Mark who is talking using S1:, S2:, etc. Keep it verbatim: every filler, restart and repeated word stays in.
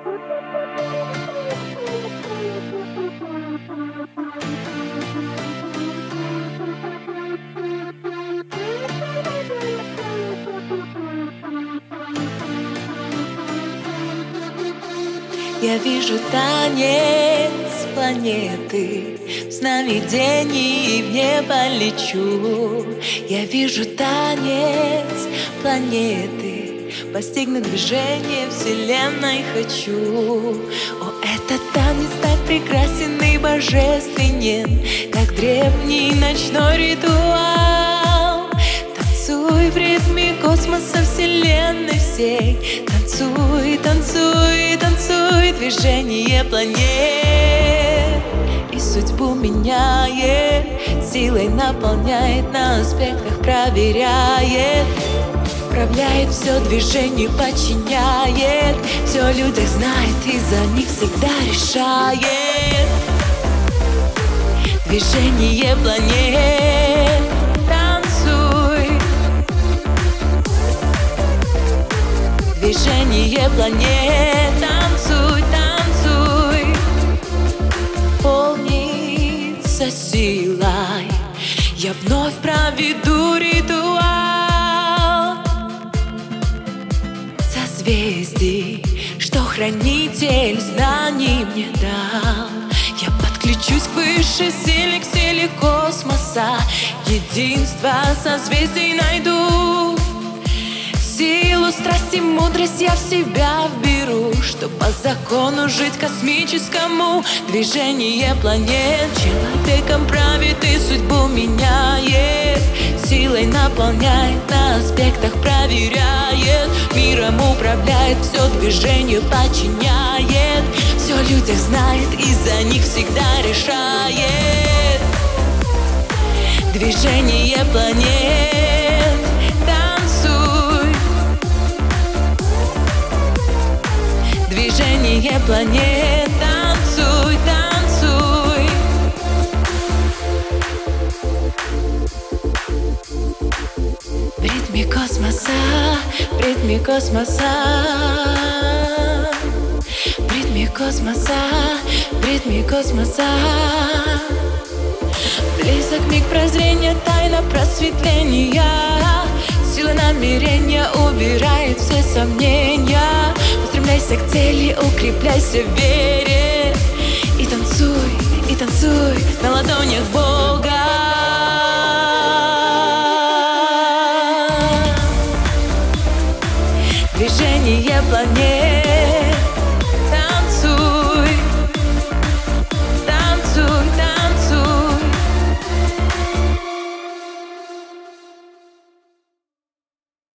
S1: Я вижу танец планеты, в сновидении в небо лечу. Я вижу танец планеты, постигнуть движение вселенной хочу. О, этот танец так прекрасен и божественен, как древний ночной ритуал. Танцуй в ритме космоса вселенной всей, танцуй, танцуй, танцуй, движение планет. И судьбу меняет, силой наполняет, на аспектах проверяет, управляет, все движению подчиняет, все о людях знает и за них всегда решает. Движение планет. Движение планет, танцуй, танцуй, полнится силой, я вновь проведу ритуал созвездий, что хранитель знаний мне дал. Я подключусь к высшей силе, к силе космоса, единство созвездий найду. Силу, страсть и мудрость я в себя вберу, чтоб по закону жить космическому. Движение планет человеком правит и судьбу меняет, силой наполняет, на аспектах проверяет, миром управляет, все движению подчиняет, все о людях знает и за них всегда решает. Движение планет. Движение планет, танцуй, танцуй. В ритме космоса, в ритме космоса, в ритме космоса, в ритме космоса. Близок миг прозрения, тайна просветления, сила намерения убирает все сомнения. Устремляйся к цели, укрепляйся в вере, и танцуй, и танцуй, на ладонях Бог.